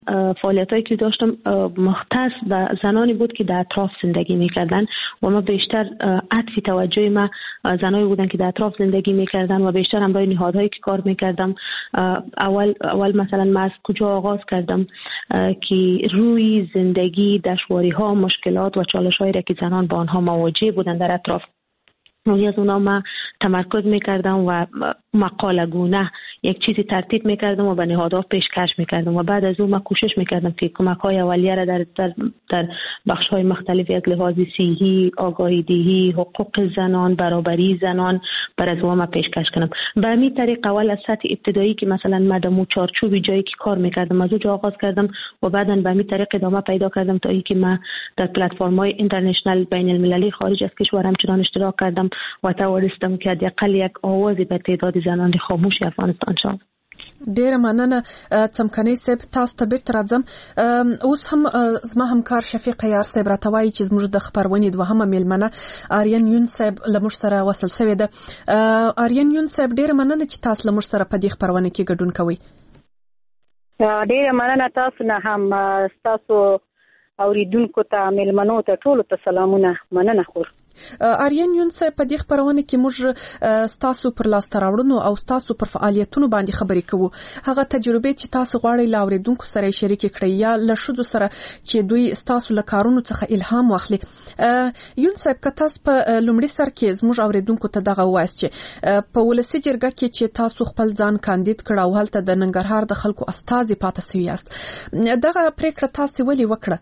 فعالیتایی که داشتم مختص به زنانی بود که در اطراف زندگی میکردن و ما بیشتر عطف توجه ما زنانی بودن که در اطراف زندگی میکردن و بیشتر هم برای نهادهایی که کار میکردم. اول مثلا ما از کجا آغاز کردم که روی زندگی، دشواری ها، مشکلات و چالش هایی را که زنان با آنها مواجه بودن در اطراف، روی از اونا ما تمرکز میکردم و مقاله گونه یک چیزی ترتیب میکردم و به نهادها پیشکش میکردم و بعد از اون ما کوشش میکردم که کمک های اولیه را در بخش های مختلف از لحاظ صحی، آگاهی دهی، حقوق زنان، برابری زنان بر از ما پیشکش کنم. به همین طریق اول از سطح ابتدایی که مثلا ما در چارچوب جایی که کار میکردم از اونجا آغاز کردم و بعداً به همین طریق ادامه پیدا کردم تا اینکه ما در پلتفرم های اینترنشنال بین المللی خارج از کشور همچنان اشتراک کردم و توانستم که حداقل یک آوازی به تعداد زنان خاموش افغانستان شد. ډیره مننه څمکنۍ صاحب، تاسو ته بیرته راځم. اوس هم زما همکار شفیق یار صاحب راته وایي چې زموږ د خپرونې دوهمه میلمنه آریان یون صاحب له موږ سره وصل شوې ده. آریان یون صاحب، ډیره مننه چې تاسو له موږ سره په دې خپرونه کې ګډون کوئ. ډیره مننه تاسو نه هم، تاسو اوریدونکو ته، میلمنو ته، ټولو ته سلامونه. مننه خور. آریان یون صاحب، په دې خپرونه کې موږ ستاسو پر لاسته راوړنو او ستاسو پر فعالیتونو باندې خبرې کوو. هغه تجربې چې تاسو غواړئ له اوریدونکو سره شریک کړئ یا له ښځو سره چې دوی ستاسو له کارونو څخه الهام واخلي. یون صاحب، که تاسو په لومړي سر کې زموږ اوریدونکو ته دغه ووایاست چې په ولسي جرګه کې چې تاسو خپل ځان کاندید کړ او هلته د ننګرهار د خلکو استازي پاتې شوي یاست، دغه پریکړه تاسو ولې وکړه؟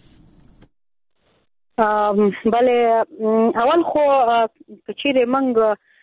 بله، اول خو کچېرې موږ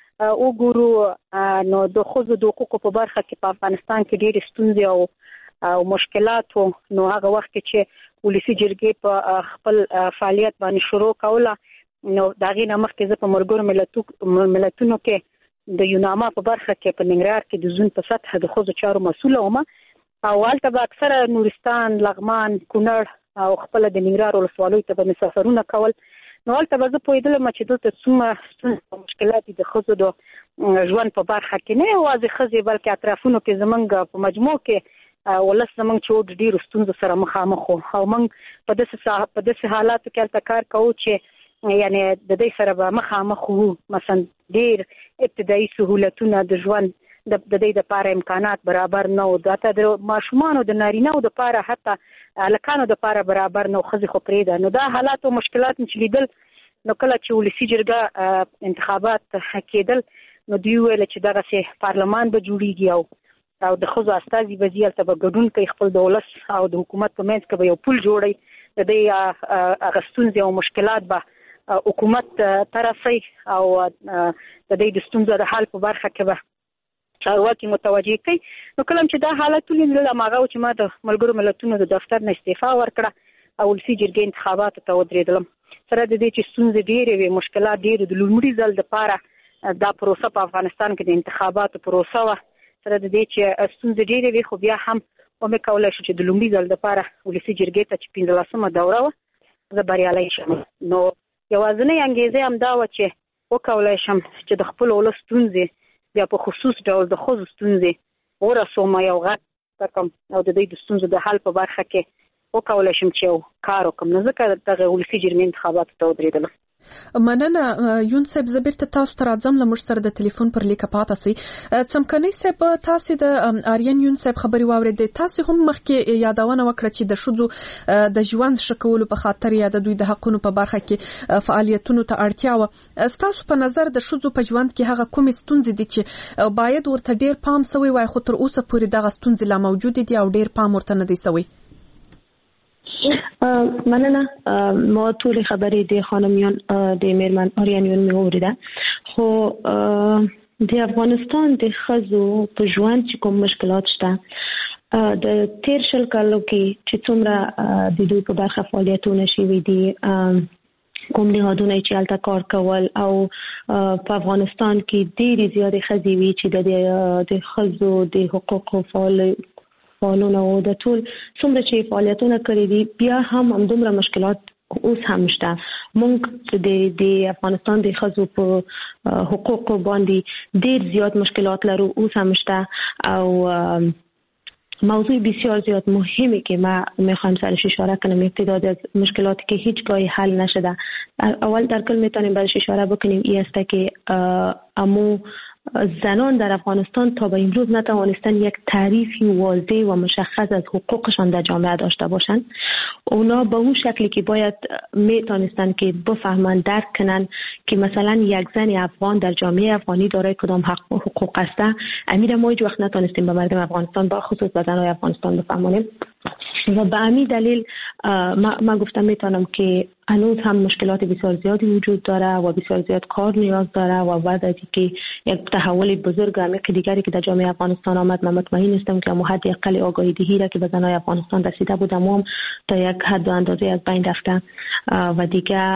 وګورو نو د ښځو د حقوقو په برخه کې په افغانستان کې ډېرې ستونزې او مشکلات وو. نو هغه وخت کې چې ولسي جرګې په خپل فعالیت باندې شروع کوله، نو د هغې نه مخکې زه په ملګرو ملتونو کې د یوناما په برخه کې په ننګرهار کې د زون په سطحه د ښځو چارو مسؤله وم او هلته به اکثره نورستان، لغمان، کونړ او خپل د ننګرهار ولسوالیو ته به سفرونه کول. نو هلته به زه پوهېدلم چې دلته څومره ستونزې او مشکلات دي د ښځو د ژوند په برخه کې، نه یوازې ښځې بلکې اطرافونو کې زموږ په مجموع کې ولس زموږ چې ډېرو ستونزو سره مخامخ وو او موږ په داسې حالاتو کې هلته کار کوو چې یعنې د دې سره به مخامخ وو. مثلا ډېر ابتدایي سهولتونه د ژوند د دې لپاره امکانات برابر نه وو، حتی د ماشومانو د نارینه‌و دپاره، حتی هلکانو دپاره برابر نه وو، ښځې خو پرېږده. نو دا حالات او مشکلات چې لیدل، نو کله چې ولسي جرګه انتخابات کېدل، نو دوی وویل چې دغسې پارلمان به جوړېږي او د ښځو استازي به ځي، هلته به ګډون کوي، خپل د ولس او د حکومت په منځ کې به یو پل جوړوي، د دې هغه ستونزې او مشکلات به حکومت ته رسوي او د دې د ستونزو د حل په برخه کې به چارواکي متوجه کوي. نو کله چې دا حالت ولیدل، هماغه و چې ما د ملګرو ملتونو د دفتر نه استعفا ورکړه او ولسي جرګې انتخاباتو ته ودرېدلم. سره د دې چې ستونزې ډېرې وې، مشکلات ډېر، د لومړي ځل دپاره دا پروسه په افغانستان کې د انتخاباتو پروسه وه. سره د دې چې ستونزې ډېرې وې، خو بیا هم ومې کولی شو چې د لومړي ځل دپاره ولسي جرګې ته چې 15مه دوره وه زه بریالی شم. نو یوازینۍ انګېزه همدا وه چې وکولی شم چې د خپل ولس ستونزې بیا په خصوص ډول د ښځو ستونزې ورسوم، یو غږ وکړم او د دوی د ستونزو د حل په برخه کې وکولی شم چې یو کار وکړم. نو ځکه دغه ولسي جرګې انتخاباتو ته ودرېدلم. مننه یون صاحب، زه بیرته تاسو ته راځم. له موږ سره د ټلیفون پر لیکه پاته سئ. څمکنۍ صاحب، تاسې د آریان یون صاحب خبرې واورېدې. تاسې هم مخکې یادونه وکړه چې د ښځو د ژوند ښه کولو په خاطر یا د دوی د حقونو په برخه کې فعالیتونو ته اړتیا وه. ستاسو په نظر د ښځو په ژوند کې هغه کومې ستونزې دي چې باید ورته ډېر پام شوی وای، خو تر اوسه پورې دغه ستونزې لا موجودې دي او ډېر پام ورته نه دی شوی؟ مننه. ما ټول خبرې د خانمیان د میرمن آریان یون مې اوریده، خو د افغانستان د ښځو په ژوند چې کوم مشکلات شته، د تیر شل کالو کې چې څومره د دوی په برخه فعالیتونه شوي دي، کوم نهادونه چې هلته کار کول، او په افغانستان کې ډېرې زیاتې ښځې وي چې د ښځو د حقوقو فعالونه او د ټول څومره چې فعالیتونه کړي دي، بیا هم همدومره مشکلات اوس هم شته. موږ د افغانستان د ښځو په حقوقو باندې ډېر زیات مشکلات لرو، اوس هم شته. او موضوع بسیار زیاد مهمی که ما میخوایم سرش اشاره کنم، یک تعداد از مشکلاتی که هیچگاهی حل نشده. اول در کل میتونیم برش اشاره بکنیم این است که امو زنان در افغانستان تا به امروز نتوانستن یک تعریفی واضح و مشخص از حقوقشان در جامعه داشته باشند. اونا به اون شکلی که باید میتونستن که بفهمن، درک کنن که مثلا یک زن افغان در جامعه افغانی دارای کدام حقوق است، امیر ما هیچ وقت نتونستیم به مردم افغانستان با خصوص به زنای افغانستان بفهمونیم. و به همین دلیل ما گفتم میتونم که هنوز هم مشکلات بسیار زیادی وجود داره و بسیار زیاد کار نیاز داره و بعد از اینکه یک تحول بزرگ عمیق دیگری که در جامعه افغانستان آمد، من مطمئن هستم که ما حد اقل آگاهی دهی را که به زنای افغانستان رسیده بود هم تا یک حد و اندازه از بین رفته و دیگه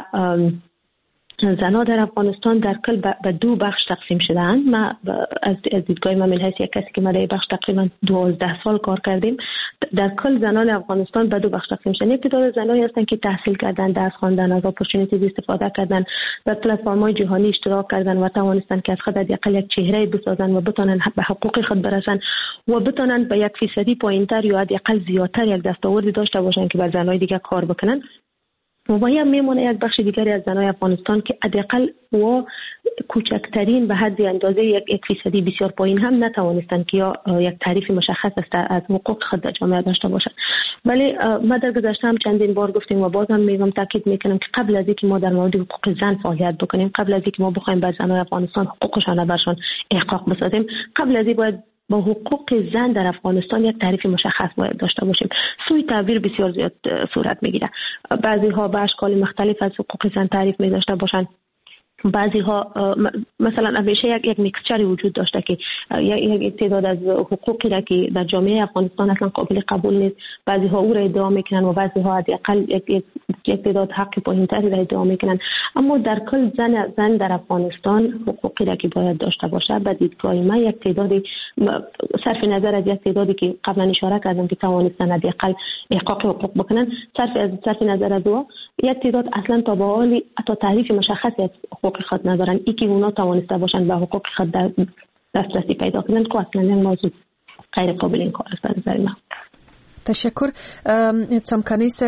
زنها در افغانستان در کل به دو بخش تقسیم شده‌اند. ما از دیدگاه من حیث یک کسی که ما در بخش تقریبا 12 سال کار کردیم، در کل زنان افغانستان به دو بخش تقسیم شدن. یک تعداد زنایی هستند که تحصیل کردن، درس خواندن، از اپورتونیتیز استفاده کردن، در پلتفرم‌های جهانی اشتراک کردن و توانستن که از خود حداقل یک چهره بسازن و بتونن به حقوق خود برسن و بتونن به 1% پایین‌تر یا حداقل زیادتر یک دستاوردی داشته باشن که بر زنای دیگه کار بکنن. و باید میمونه یک بخش دیگری از زنای افغانستان که حداقل و کوچکترین به حد اندازه 1% بسیار پایین هم نتوانستن که یا یک تعریف مشخص از حقوق خود در جامعه داشته باشند. ولی ما در گذشته هم چندین بار گفتیم و بازم میگم، تاکید میکنم که قبل از اینکه ما در مورد حقوق زن فعالیت بکنیم، قبل از اینکه ما بخوایم بر زنای افغانستان حقوقشان برشان احقاق بسازیم، قبل از این باید با حقوق زن در افغانستان یک تعریف مشخص باید داشته باشیم. سوی تعبیر بسیار زیاد صورت میگیره. بعضی ها به اشکال مختلف از حقوق زن تعریف می داشته باشند. بعضی ها مثلا همیشه یک میکسچری وجود داشته که یک تعداد از حقوقی را که در جامعه افغانستان اصلا قابل قبول نیست، بعضی ها او را ادعا میکنن و بعضی ها حداقل یک تعداد حق پایین‌تری را ادعا میکنن. اما در کل زن در افغانستان حقوقی را که باید داشته باشه، به دیدگاه من یک تعدادی صرف نظر از یک تعدادی که قبلا اشاره کردم که توانستن حداقل احقاق حقوق بکنن، صرف نظر از او یک تعداد اصلا تا به حال تا تعریف مشخصی از حقوق خود ندارن. ای که اونا توانسته باشن به حقوق خود دسترسی پیدا کنن که اصلا این موضوع غیر قابل انکار است از نظر من. تشکر. څمکنی صاحب،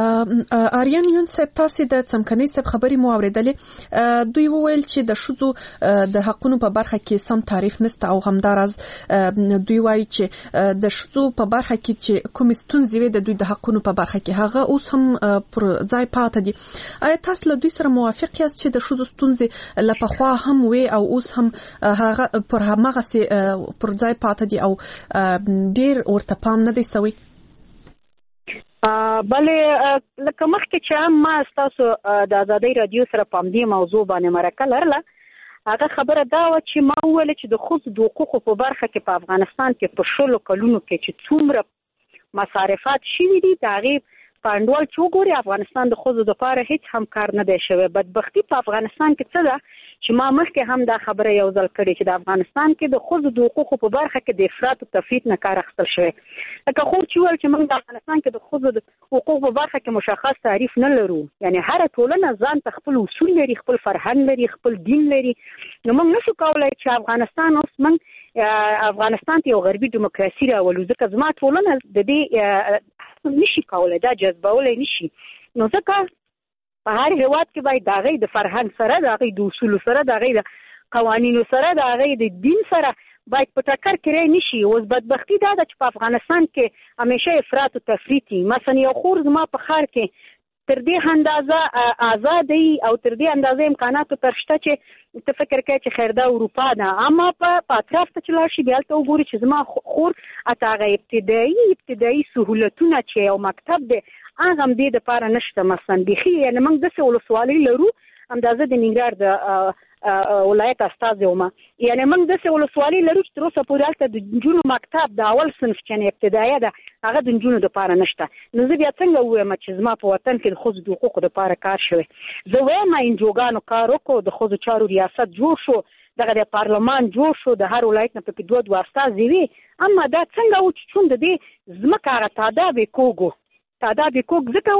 آریان یون صاحب، تاسو د څمکنی صاحب خبري مو اوریدلې. دوی وویل چې د شذو د حقونو په برخه کې سم تعریف نشته او همدارز دوی وایي چې د شذو په برخه کې چې کوم ستونزې وي د دوی د حقونو په برخه کې هغه اوس هم پر ځای پاتې دي. آیا تاسو له دوی سره موافق یاست چې د شذو ستونزې لپخوا هم وي او اوس هم هغه پر همغه پر ځای پاتې دي او ډیر ورته پام نه دی سوی؟ بله، لکه مخکې چې ما ستاسو د آزادۍ رادیو سره په همدې موضوع باندې مرکه لرله، هغه خبره دا وه چې ما وویله چې د ښځو د حقوقو په برخه کې په افغانستان کې په 20 کلونو کې چې څومره مصارفات شوي دي، د هغې په انډول چې وګوري افغانستان د ښځو دپاره هیڅ هم کار نه دی شوی. بدبختي په افغانستان کې څه ده چې ما مخکې هم دا خبره یو ځل کړې چې د افغانستان کې د ښځو د حقوقو په برخه کې د افراط او تفریط نه کار اخیستل شوی. لکه خو چې وویل چې موږ د افغانستان کې د ښځو د حقوقو په برخه کې مشخص تعریف نه لرو، یعنی هره ټولنه ځان ته خپل اصول لري، خپل فرهنګ لري، خپل دین لري. نو موږ نشو کولی چې افغانستان اوس موږ افغانستان ته یو غربي دیموکراسي راولو، ځکه زما ټولنه د دې نشي کولی، دا جذبولی نشي. نو ځکه په هر هیواد کې باید د هغې د فرهنګ سره، د هغې د اصولو سره، د هغې د قوانینو سره، د هغې د دین سره باید په ټکر کې رای نشي. اوس بدبختي دا ده چې په افغانستان کې همیشه افراط او تفریط وي. مثلا یو خور زما په ښار کې تر دې اندازه آزادۍ او تر دې اندازه امکاناتو پر شته چې ته فکر کوې چې خیر دا اروپا ده، اما په اطراف ته چې لاړ شي بیا هلته وګوري چې زما خور حتی هغه ابتدایي سهولتونه چې یو مکتب دی هغه هم دې دپاره نشته. مثلا بیخي یعنې موږ داسې ولسوالۍ لرو، همدازه د ننګرهار د ولایت استازی وم، یعنې موږ داسې ولسوالۍ لرو چې تر اوسه پورې هلته د نجونو مکتب د اول صنف چې ابتدایه ده هغه د نجونو دپاره نشته. نو زه بیا څنګه ووایم چې زما په وطن کې د ښځو د حقوقو دپاره کار شوی؟ زه وایم انجوګانو کار وکړو، د ښځو چارو ریاست جوړ شو، دغه د پارلمان جوړ شو، د هر ولایت نه پکې 2 استازي وي. اما دا څنګه و چې چون د دې ځمکه هغه تعداد یې کوږ ځکه و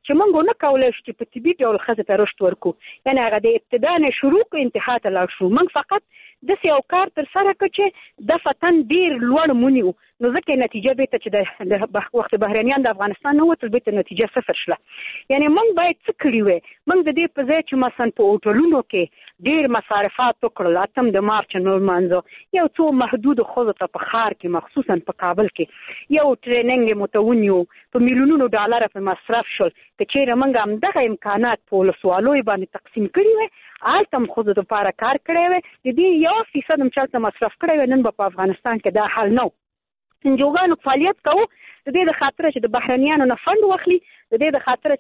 چې موږ نه کولای شو چې په طبي ډول ښځې ته رشد ورکو، یعنې هغه د ابتدا نه شروع کړو انتها ته لاړ شو. موږ فقط داسې یو کار ترسره کړ چې د فتن ډېر لوړ مونیو، نو ځکه نتیجه بیرته چې د وخت بهرنیان د افغانستان نه وتل بیرته نتیجه صفر شله. یعنې موږ باید څه کړي وای؟ موږ د دې په ځای چې مثلا په هوټلونو کې ډېر مصارفات وکړل، 8 د مارچ نورمانځو یو څو محدود ښځو ته په ښار کې مخصوصا په کابل کې یو ټریننګ مو ته ونیو، په میلیونونو ډالر په مصرف شول. که چیرې موږ همدغه امکانات په ولسوالیو باندې تقسیم کړي وای، هلته هم ښځو دپاره کار کړی وای، د دې 1% هم چلته مصرف کړی وای، نن به په افغانستان کې دا حال نه و. انجوګانو فعالیت کوو د دې د خاطره چې د بهرنیانو نه فند واخلي، د دې د خاطره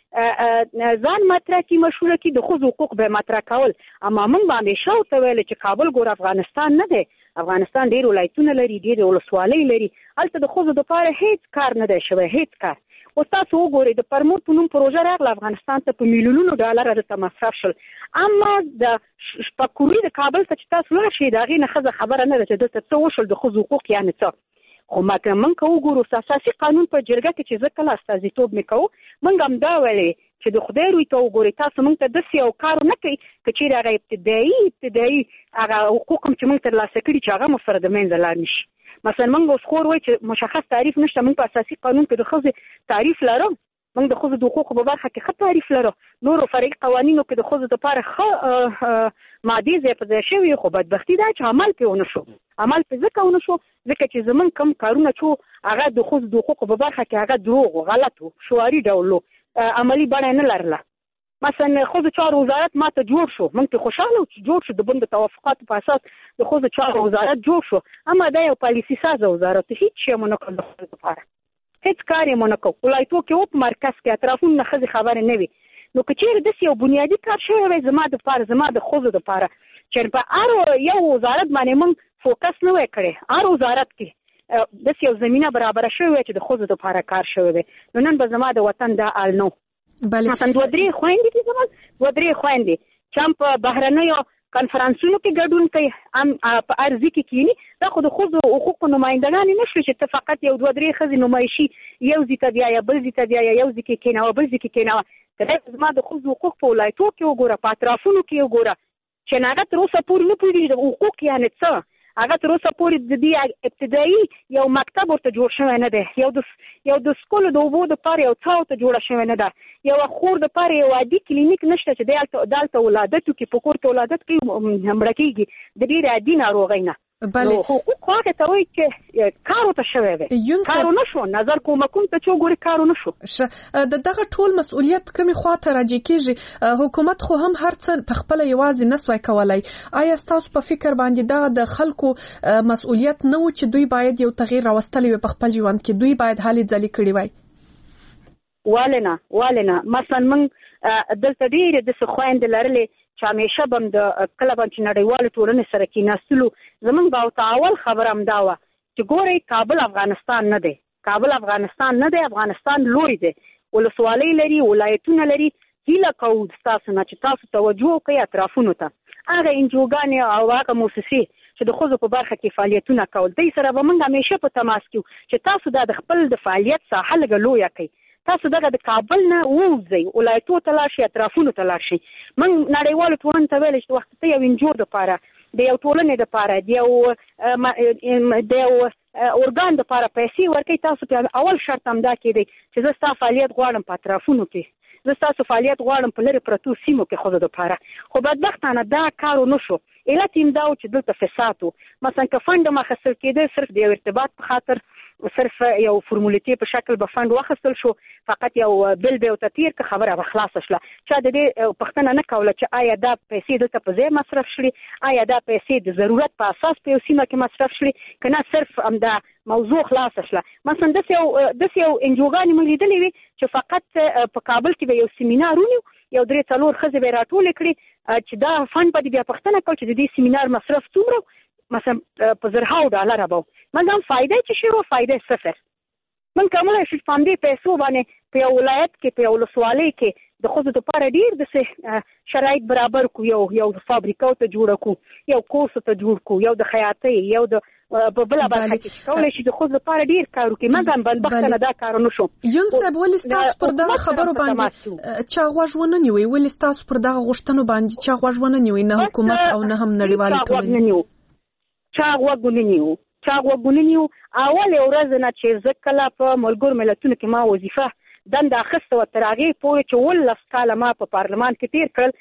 چې ځان مطرح کړي، مشهوره کړي، د ښځو حقوق به مطرح کول. اما موږ به همیشه ورته ویل چې کابل ګوره افغانستان نه دی، افغانستان ډېر ولایتونه لري، ډېرې ولسوالۍ لري، هلته د ښځو دپاره هېڅ کار نه دی شوی، هېڅ کار. اوس تاسو وګورئ د پرمور په نوم پروژه راغله افغانستان ته، په میلیونونو ډالر دلته مصرف شول. اما د شپکوري د کابل ته چې تاسو لاړ شئ، د هغې نه ښځه خبره نه ده چې دلته څه وشول، د ښځو حقوق یعنې څه. خو موږ که وګورو اساسي قانون په جرګه کې چې زه کله استازیتوب مې کوو، موږ هم دا ویلې چې د خدای روی ته وګورئ، تاسو موږ ته داسې یو کار نه کوي که چیرې هغه ابتدایي هغه حقوق هم چې موږ ترلاسه کړي چې هغه مو سره د منځه لاړ نه شي. مثلا موږ اوس خور وایي چې مشخص تعریف نشته، موږ په اساسي قانون کې د ښځې تعریف لرو، موږ د ښځو د حقوقو په برخه کې ښه تعریف لرو، نورو فرعي قوانینو کې د ښځو دپاره ښه مادې ځای په ځای شوي، خو بدبختي دا چې عمل پرې ونه شو. عمل پرې ځکه ونه شو ځکه چې زموږ کوم کارونه چې هغه د ښځو د حقوقو په برخه کې هغه دروغ و، غلط و، شعاري ډول و، عملي بڼه نه لرله. مثلا ښځو چارو وزارت ماته جوړ شو، موږ پرې خوشحاله و چې جوړ شو، د بند توافقاتو په اساس د ښځو چارو وزارت جوړ شو. اما دا یو پالیسي سازه وزارت، هېڅ شی مو نه کړ د ښځو لپاره، هېڅ کار یې مو نه کړ. ولایتو کې و په مرکز کې اطرافونه نه ښځې خبرې نه وي. نو که چیرې داسې یو بنیادي کار شوی وی زما دپاره، زما د ښځو دپاره، چې په هر یو وزارت باندې موږ فوکس نه وی کړی، هر وزارت کې داسې یو زمینه برابره شوې وی چې د ښځو دپاره کار شوی وی، نو نن به زما د وطن دا حال نه و. مثلا 2-3 خویندې دي زموږ، 2-3 خویندې چې هم په بهرنیو کنفرانسونو کې ګډون کوي، هم په ارزي کې کینی، دا خو د ښځو حقوقو نمایندګانې نه شوي چې ته فقط یو 2-3 ښځې نمایشي یو ځای ته بیا یا بل ځای ته بیا یا یو ځای کې کېنوه بل ځای کې کېنوه. که زما د ښځو حقوق په ولایتو کې وګوره، په اطرافونو کې وګوره، چې هغه تر اوسه پورې نه پوهېږي د حقوق یعنې څه، هغه تر اوسه پورې د دې ابتدایي یو مکتب ورته جوړ شوی نه دی، یو د سکولو د اوبو دپاره یو څاه ورته جوړه شوې نه ده، یو خور دپاره یو عادي کلینیک نشته چې دلته ولادت وکړي، په کور ته ولادت کوي مړه کېږي د ډېرې عادي ناروغۍ نه. نو حقوق هغه ته وایي چې کار ورته شوی دی، کار ونه شو، نظر کومکونو ته چې وګورې کار ونه شو. د دغه ټول مسؤلیت کومې خواته راجع کېږي؟ حکومت خو هم هر څه په خپله یوازې نه سوای کولی. آیا ستاسو په فکر باندې دغه د خلکو مسؤلیت نه و چې دوی باید یو تغییر راوستلی وي په خپل ژوند کې، دوی باید هلې ځلې کړي وای؟ ولې نه. مثلا موږ دلته ډېرې داسې خویندې لرلې چې همیشه به د کله به چې نړیوالو ټولنې سره کېناستلو، زموږ به ورته اول خبره همدا وه چې ګورئ کابل افغانستان نه دی، کابل افغانستان نه دی، افغانستان لوی دی، ولسوالۍ لري، ولایتونه لري. هیله کوو ستاسو نه چې تاسو توجه وکړئ اطرافونو ته، هغه انجوګانې او هغه موسسې چې د ښځو په برخه کې فعالیتونه کول، دوی سره به موږ همیشه په تماس کې وو چې تاسو دا د خپل د فعالیت ساحه لږه لویه کړئ، تاسو دغه د کابل نه ووځئ، ولایتو ته لاړ شئ، اطرافونو ته لاړ شئ. موږ نړیوالو ټولنو ته ویلی چې وخت ته یو انجو دپاره، د یو ټولنې دپاره، د یو ارګان دپاره پیسې ورکوئ، تاسو په اول شرط همدا کېدی چې زه ستا فعالیت غواړم په اطرافونو کې، زه ستاسو فعالیت غواړم په لرې پرتو سیمو کې ښځو دپاره. خو بدبختانه دا کار ونه شو. علت یې دا و چې دلته فساد و. مثلا که فنډ هم اخیستل کېده صرف د یو ارتباط په خاطر، صرف یو فرمولیتې په شکل به فنډ واخیستل شو، فقط یو بل به ورته تېر که خبره به خلاصه شله. چا د دې پوښتنه نه کوله چې آیا دا پیسې دلته په ځای مصرف شړي، آیا دا پیسې د ضرورت په اساس په یو سیمه کې مصرف شړي که نه صرف همدا موضوع خلاصه شله. مثلا داسې یو انجوګانې موږ لیدلې وي چې فقط په کابل کې به یو سیمینار ونیو، یو 3-4 ښځې به یې راټولې کړي چې دا فنډ به دې بیا پوښتنه کوي چې د دې سیمینار مصرف څومره، مثلا په $100 به موږ هم فایده چې شوی وه، فایده صفر. موږ کولی شو په همدې پیسو باندې په یو ولایت کې، په یو ولسوالۍ کې د ښځو دپاره ډېر داسې شرایط برابر کړو، یو فابریکو ته جوړه کړو، یو کورسو ته جوړ کړو، یو د خیاطۍ، یو د په بل برخه کې کولای شي د خود لپاره ډیر کار وکړي مګر بدبختانه دا کار نه شو. یون صاحب ولې تاسو پر دغه خبرو باندې چا غوښونه نیوي ولې تاسو پر دغه غوښتنو باندې چا غوښونه نیوي نه حکومت او نه هم نړیوال ټولنه چا غوښونه نیو اول ورځ نه چې زکلا په ملګر ملتونو کې ما وظیفه دنده اخیسته و تر هغې پورې چې 12 کاله ما په پارلمان کې تیر کړل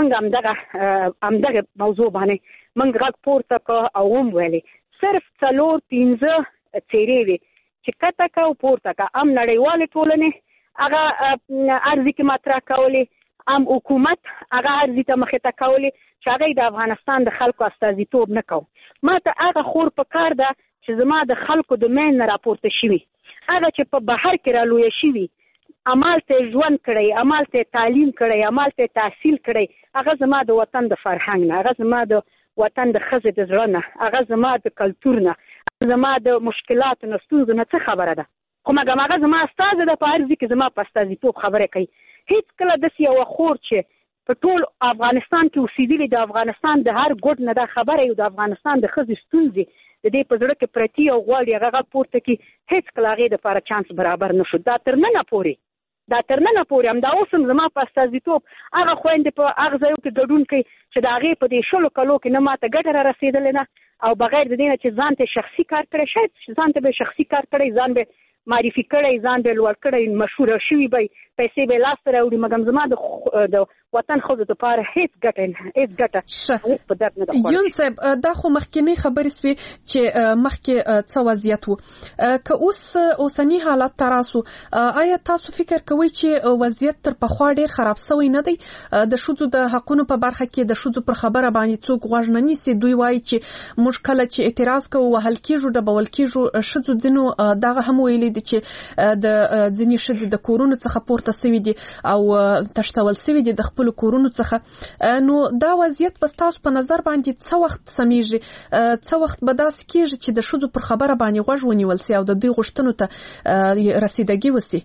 موږ همدغه موضوع باندې موږ غږ پورته کړ او ویلې صرف 4-5 څیرې وي چې کته کا او پورته کا هم نړیوالې ټولنې هغه ارزي کې مطرح کولې هم حکومت هغه ارزي ته مخې ته کولې چې هغه د افغانستان د خلکو استازیتوب نه کوي. ما ته هغه خور په کار ده چې زما د خلکو د مین نه راپورته شوي هغه چې په بهر کې را لویه شوي عمل ته ژوند کړی عمل ته تعلیم کړی عمل ته تحصیل کړی هغه زما د وطن د فرهنګ نه هغه زما د وطن د ښځې د زړه نه هغه زما د کلتور نه زما د مشکلاتو نه ستونزو نه څه خبره ده خو مګر هغه زما استازه ده په ارزي کې زما په استازیتوب خبره کوي. هیڅ کله داسې یوه خور چې په ټول افغانستان کې اوسېدلي د افغانستان د هر ګوټ نه دا خبره یو د افغانستان د ښځې ستونزې د دې په زړه کې پرتي او غواړي هغه غږ پورته کړي هیڅ کله هغې دپاره چانس برابر نه شو. دا تر ننه پورې همدا اوس هم زما په استازیتوب هغه خویندې په هغه ځایو کې ګډون کوي چې د هغې په دې 10 کلو کې نه ماته ګټه را رسېدلې نه او بغیر د دې نه چې ځان ته شخصي کار کړی شاید ځان ته به شخصي کار کړی ځان به معرفي کړی ځان به لوړ کړی مشهوره شوي به پیسې به لاسته راوړي مګر زما د وطن ښځو دپاره هیڅ ګټه په درد نه ده. یون صاحب دا خو مخکینی خبرې سوې چې مخکې څه وضعیت و که اوسني حالات ته راسو آیا تاسو فکر کوئ چې وضعیت تر پخوا ډېر خراب سوی نه دی؟ د ښځو د حقونو په برخه کې د ښځو پر خبره باندې څوک غوږ نه نیسي دوی وایي چې موږ کله چې اعتراض کوو وهل کېږو ډبول کېږو ښځو ځینو دغه هم ویلي دي چې د ځینې ښځې د کورونو څخه پورته سوي دي او تښتول سوي دي د خپلو کورونو څخه نو دا وضعیت په ستاسو په نظر باندې څه وخت سمیږي څه وخت به داسې کېږي چې د ښځو پر خبره باندې غوږ ونیول سي او د دوی غوښتنو ته رسیدګي وسي؟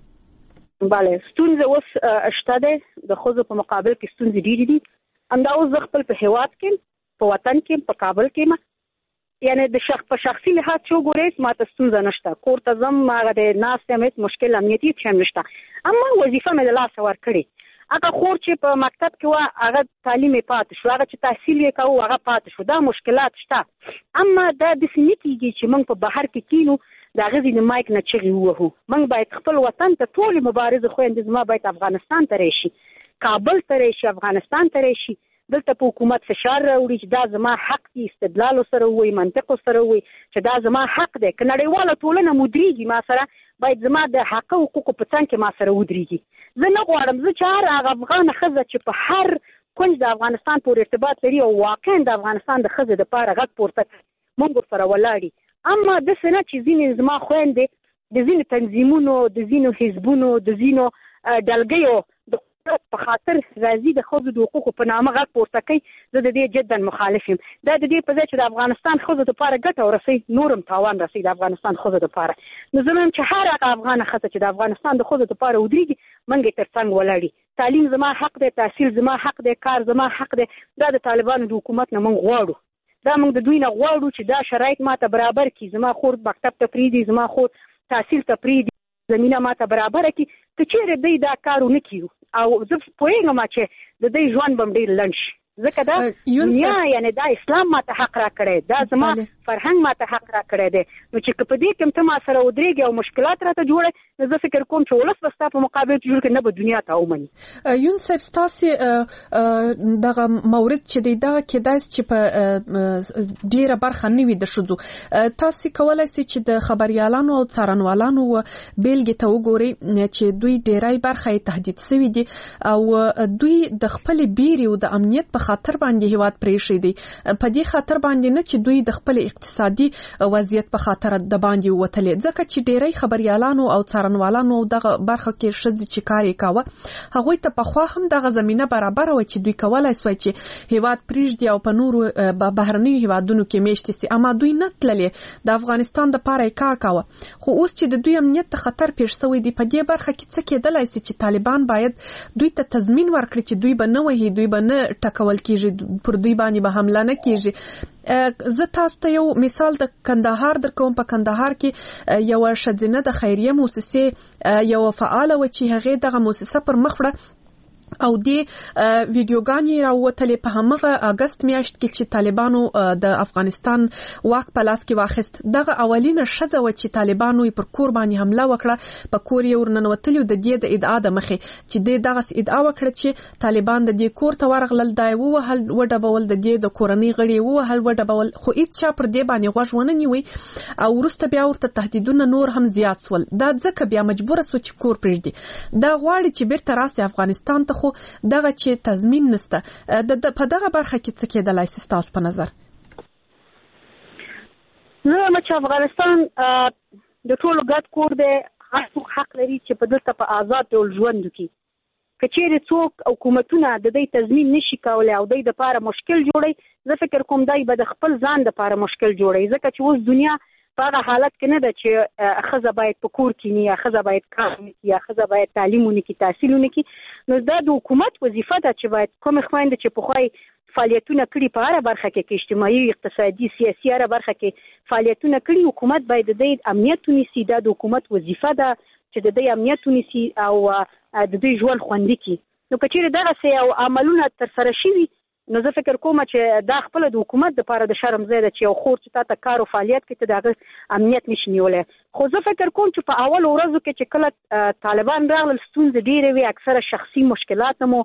بله ستونزه اوس شته دی د ښځو په مقابل کې ستونزې ډېرې دي همدا اوس زه خپل په هېواد کې په وطن کې په کابل کې یعنی په شخصي لحاظ چې وګورئ ما ته ستونزه نشته کور ته ځم هغه د ناستې هم هېڅ مشکل امنیتي هېڅ هم نشته اما وظیفه مې د لاسه ورکړې هغه خور چې په مکتب کې وه هغه تعلیم یې پاتې شو هغه چې تحصیل یې کوو هغه پاتې شو دا مشکلات شته اما دا داسې نه کېږي چې موږ په بهر کې کینو د هغه ځینې مایک نه چغې ووهو موږ باید خپل وطن ته ټولې مبارزې خویندې زما باید افغانستان ته راشي کابل ته راشي افغانستان ته راشي دلته په حکومت فشار راوړي چې دا زما حق دی استدلال سره ووایي منطق سره ووایي چې دا زما حق دی که نړیواله ټولنه مدرېږي ما سره باید زما د حق او حقوقو په څنګ کې ما سره ودرېږي. زه نه غواړم زه چې هر افغانه ښځه چې په هر کونج د افغانستان پورې ارتباط لري او واقعا د افغانستان د ښځې دپاره غږ پورته کړي موږ ورسره ولاړي اما داسې نه چې ځینې زما خویندې د ځینو تنظیمونو د ځینو حزبونو د ځینو ډلګیو د په خاطر راځي د ښځو د حقوقو په نامه غږ پورته کوي زه د دې جدا مخالف یم. دا د دې په ځای چې د افغانستان ښځو دپاره ګټه ورسوي نور هم تاوان رسوي د افغانستان ښځو دپاره نو زه وایم چې هر هغه افغانه ښځه چې د افغانستان د ښځو دپاره ودرېږي موږ یې تر څنګ ولاړي تعلیم زما حق دی تحصیل زما حق دی کار زما حق دی دا د طالبانو د حکومت نه موږ غواړو دا موږ د دوی نه غواړو چې دا شرایط ماته برابر کړي زما خور مکتب ته پرېږدي زما خور تحصیل ته پرېږدي زمینه ماته برابره کړي که چیرې دوی دا کار ونه کړي او زه پوهېږم چې د دوی ژوند به هم ډېر لنډ شي ځکه دا دنیا یعنی دا اسلام ماته حق را کړی دا زما فرهنګ ماته حق را کړی دی نو چې که په دې کې هم ته ما سره ودرېږي او مشکلات راته جوړوي نو زه فکر کوم چې ولس به ستا په مقابل کې جوړ کړي نه به دنیا ته ومني. یون صاحب ستاسې دغه مورد چې دی دغه کېدای شي چې په ډېره برخه نه وي د ښځو تاسې کولی سئ چې د خبریالانو او څارنوالانو بېلګې ته وګورئ چې دوی ډېری برخه یې تهدید سوي دي او دوی د خپلې بیرې او د امنیت په خاطر باندې هیواد پرېښی دی په دې خاطر باندې نه چې دوی د خپل اقتصادي وضعیت په خاطر د باندې ووتلې ځکه چې ډېری خبریالانو او څارنوالانو دغه برخه کې ښځې چې کار یې کاوه هغوی ته پخوا هم دغه زمینه برابره وه چې دوی کولی سوی چې هیواد پرېږدي او په نورو بهرنیو هیوادونو کې میشتې سي اما دوی نه تللې د افغانستان دپاره یې کار کاوه خو اوس چې د دوی امنیت ته خطر پېښ سوی دی په دې برخه کې څه کېدلی سي چې طالبان باید دوی ته تضمین ورکړي چې دوی به نه وهي دوی به نه ټکول ورکول کیږي پر دوی باندې به حمله نه کیږي. زه تاسو ته یو مثال د کندهار درکوم. په کندهار کې یو شذینه د خیریه مؤسسه یو فعال و چې هغه دغه مؤسسه پر مخ وړه او د ویډیوګانې راووتلې په همغه اگست میاشت کې چې طالبانو د افغانستان واک په لاس کې واخیست. دغه اولینه ښځه و چې طالبانو پر کور باندې حمله وکړه، په کور یې ورننوتلي د دې د ادعا د مخې چې دغه ادعا وکړه چې طالبان د دې کور ته ورغلل، دا ووهل وډبول، د دې د کورنۍ غړي ووهل وډبول، خو هیڅ چا پر دې باندې غوږ ونه نیوي او وروسته بیا ورته تهدیدونه نور هم زیات سول. دا ځکه بیا مجبور سو چې کور پرېږدي. دا غواړي چې بیرته راسي افغانستان ته، خو دغه چې تضمین نشته. په دغه برخه کې څه کېدلای شي تاسو په نظر؟ نو چې افغانستان د ټولو ګډ کور دی، هر څوک حق لري چې په دلته په آزاد ډول ژوند وکړي. که چیرې څوک حکومتونه د دې تضمین نشي کولی او د لپاره مشکل جوړي، زه فکر کوم دای به د خپل ځان لپاره مشکل جوړي، ځکه چې اوس دنیا په هغه حالت کې نه ده چې ښځه باید په کور کې نه، یا ښځه باید کار وکړي، یا ښځه باید تعلیم وکړي، تحصیل وکړي. نو دا د حکومت وظیفه ده چې باید کوم خويندې چې پخوای فعالیتونه کړي په هر برخه کې، اجتماعي، اقتصادي، سیاسي هر برخه کې فعالیتونه کړي، حکومت باید د امنیت ونیسي. دا د حکومت وظیفه ده چې د امنیت ونیسي او د دې ژوند خوندي کړي. نو که چیرې دغه څه او عملونه تر سره شي، نو زه فکر کوم چې دا خپل د حکومت لپاره د شرم ځای ده چې یو خور چې تاسو کار او فعالیت کوي ته دغه امنیت نشي نیولای. خو زه فکر کوم چې په اول ورځو کې چې کله طالبان راغلل، ستونزې ډېرې وي، اکثره شخصي مشکلات مو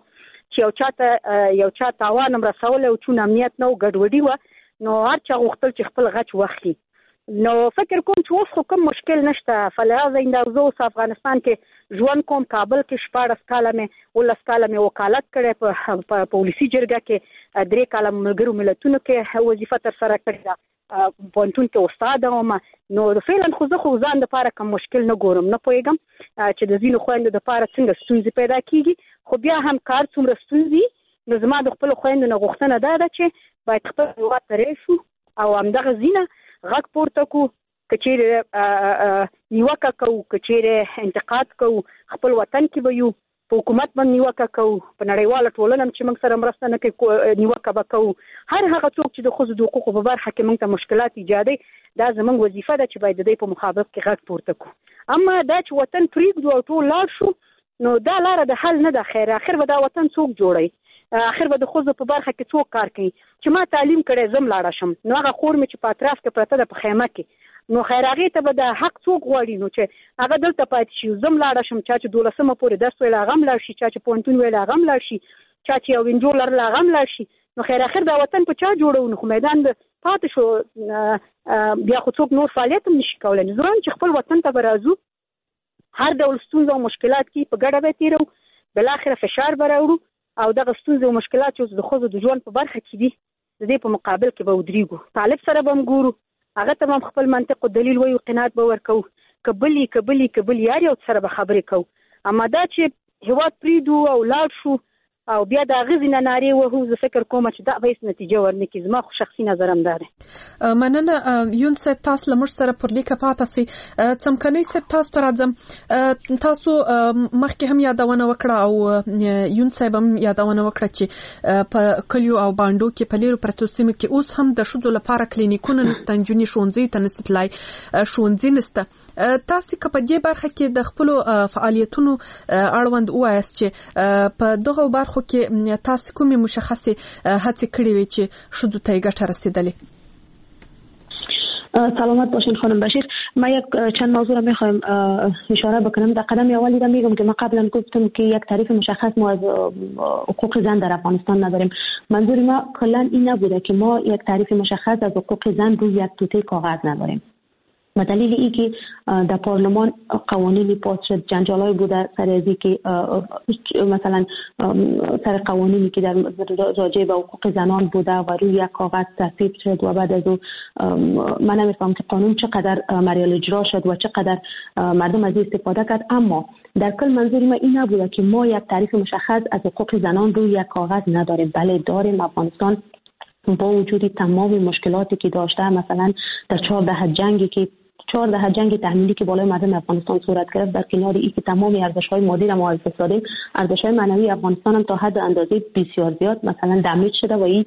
چې یو چا تاوان رسول او چون امنیت نو ګډوډي و، نو هر چا غوښتل چې خپل غچ واخلي. نو فکر کوم چې اوس کوم مشکل نشته. فلهذا اندازو افغانستان کې ژوند کوم، کابل کې 14 کاله مې 19 کاله مې وکالت کړې، په پولیسي جرګه کې 3 کاله ملګرو ملتونو کې وظیفه تر سره کړې، پونتون کې استاد وم. نو فعلا خو زه خو ځان لپاره کوم مشکل نه ګورم، نه پوهیږم چې د زینو خويندو لپاره څنګه ستونزې پیدا کیږي. خو بیا هم کار څومره ستونزې، نو زما د خپل خويندو نه غوښتنه ده چې باید خپل هیواد ته راشو او همدغه زینه غږ پورته کو. که چیرې نیوکه کوو، که چیرې انتقاد کوو، خپل وطن کې به یو، په حکومت باندې نیوکه کوو، په نړیواله ټولنه چې موږ سره مرسته نه کوي نیوکه به کوو. هر هغه څوک چې د ښځو د حقوقو په برخه کې موږ ته مشکلات ایجادوي، دا زموږ وظیفه ده چې باید د دې په مخابق کې غږ پورته کوو. اما دا چې وطن پرېږدو او ټول لاړ شو، نو دا لاره د حل نه ده. خیر اخر به دا وطن څوک جوړوي؟ اخر به د ښځو په برخه کې څوک کار کوي؟ چې ما تعلیم کړی زم لاړه شم، نو هغه خور مې چې په اطراف کې پرته ده په خیمه کې، نو خیر هغې ته به د حق څوک غواړي؟ نو چې هغه دلته پاتې شي، زم لاړه شم، چا چې 12مه پورې درس ویل هغه هم لاړ شي، چا چې پوهنتون ویل هغه هم لاړ شي، چا چې یو انجو لرل هغه هم لاړ شي. نو خیر اخر دا وطن په چا جوړو؟ نو خو میدان پاتې شو، بیا خو څوک نور فعالیت هم نشي کولی. ځوان چې خپل وطن ته به راځو، هر ډول ستونزه او مشکلات کې په ګډه به تیرو، بلاخره فشار به راوړو او دغه ستونزې او مشکلات چې د ښځو د ژوند په برخه کې دي، د دې په مقابل کې به ودرېږو. طالب سره به هم ګورو، هغه ته هم خپل منطق او دلیل وایو، قناعت به ورکوو، کبلی یار یو سره به خبرې کوو. اما دا چې هیواد پرېږدو او لاړ شو او بیا د اغیزې نه نارې وهو، زه فکر کوم چې دا به هیڅ نتیجه ورنکړي. زما خو شخصي نظر هم دا دی. مننه یون صاحب، تاسو له موږ سره پر لیکه پاتې سئ. څمکنۍ صاحب، تاسو ته راځم. تاسو مخکې هم یادونه وکړه او یون صاحب هم یادونه وکړه چې په کلیو او باندو کې په لیرو پرتو سیمو کې اوس هم د ښځو لپاره کلینیکونه نشته، نجونې ښوونځیو ته نشي تلای، ښوونځي نشته. تاسو که په دې برخه کې د خپل فعالیتونو اړوند وایاست چې په دغه برخه خو کې تاسو کومې مشخصه هڅې کړې وي چې ښځو ته ګټه رسیدلې؟ سلامت باشین خانم بشیر. من یک چند موضوع را میخوایم اشاره بکنم. در قدم اولی را میگم که من قبلا گفتم که یک تعریف مشخص ما از حقوق زن در افغانستان نداریم. منظور ما کلا این نبوده که ما یک تعریف مشخص از حقوق زن روی یک توته کاغذ نداریم. به دلیل ای که در پارلمان قوانینی پاس شد، جنجالای بوده سر ازی که مثلا سر قوانینی که در راجع به حقوق زنان بوده و روی یک کاغذ تصویب شد و بعد از او من نمیفهم که قانون چقدر مریال اجرا شد و چقدر مردم از استفاده کرد. اما در کل منظور ما این نبوده که ما یک تعریف مشخص از حقوق زنان روی یک کاغذ نداریم. بله داریم. افغانستان با وجود تمام مشکلاتی که داشته، مثلا در 14 جنگی که 4 دهه جنگ تحمیلی که بالای مردم افغانستان صورت گرفت، در کنار اینکه تمام ارزش‌های مادی را ما حفظ دادیم، ارزش‌های معنوی افغانستان هم تا حد اندازه بسیار زیاد مثلا دمیج شده و این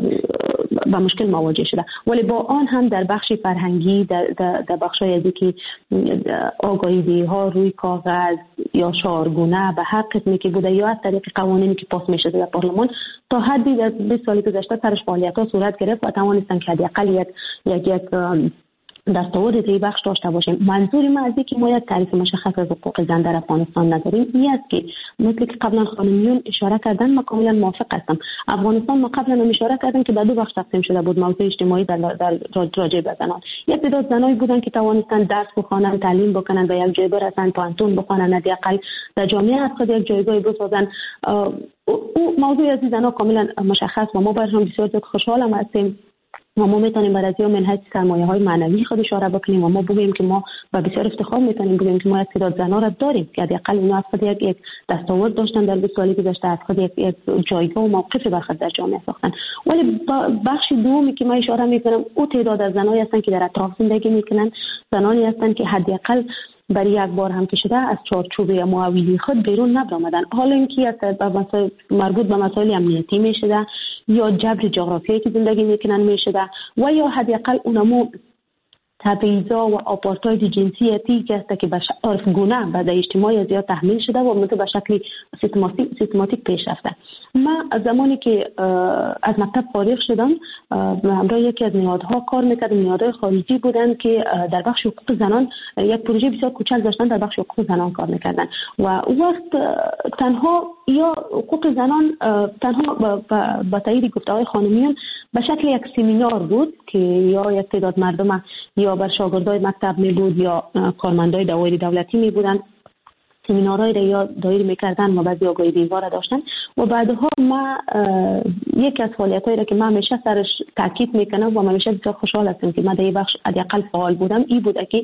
با مشکل مواجه شده. ولی با آن هم در بخش فرهنگی، در بخش‌های از که آگاهی‌ها روی کاغذ یا شعارگونه به هر قسمی که بوده یا از طریق قوانینی که پاس می‌شده در پارلمان، تا حدی در 20 سال گذشته سرش فعالیت‌ها صورت گرفت و توانستن که حداقل یک دستاورد در بخش داشته باشیم. منظور ما از اینکه ما یک تعریف مشخص از حقوق زن در افغانستان نداریم این است که مثل که قبلا خانمیون اشاره کردن، ما کاملا موافق هستم. افغانستان ما قبلا هم اشاره کردیم که به دو بخش تقسیم شده بود موضوع اجتماعی در راجع به زنان. یک تعداد زنایی بودن که توانستن درس بخوانند، تعلیم بکنند، به یک جای برسند، پانتون بخوانند، حداقل در جامعه از خود یک جایگاهی بسازند. او موضوع از زنان کاملا مشخص و ما برای هم بسیار خوشحالم هستیم. ما میتونیم برای از من حیث سرمایه‌های معنوی خود اشاره بکنیم و ما بگوییم که ما با بسیار افتخار میتونیم بگوییم که ما یک تعداد زنان را داریم که حداقل اونا از خود یک دستاورد داشتن در 20 سالی گذشته، از خود یک جایگاه و موقف برخورد در جامعه ساختن. ولی بخش دومی که ما اشاره میکنم او تعداد از زنانی هستند که در اطراف زندگی میکنن، زنانی هستند که حداقل برای یک بار هم که شده از چارچوب معاویلی خود بیرون نبرآمدن. حالا اینکه مربوط به مسائل امنیتی میشده یا جبر جغرافیایی که زندگی میکنن میشده و یا حداقل اونمو تبعیضا و آپارتاید جنسیتی که است که به عرفگونه به اجتماع زیاد تحمیل شده و به شکلی سیستماتیک پیش رفته. من زمانی که از مکتب فارغ شدم همراه یکی از نهادها کار میکردم. نهادهای خارجی بودند که در بخش حقوق زنان یک پروژه بسیار کوچک داشتن، در بخش حقوق زنان کار میکردن و وقت تنها یا حقوق زنان تنها با تایید گفته‌های خانمیان به شکل یک سمینار بود که یا یک تعداد مردم یا بر شاگردای مکتب می بود یا کارمندای دوایر دولتی می بودن، سمینارهای را یا دایر میکردن و بعضی آگاهی دیوار را داشتن و بعدها ما یکی از فعالیتایی را که من همیشه سرش تاکید میکنم و من همیشه بسیار خوشحال هستم که من در این بخش حداقل فعال بودم، این بوده که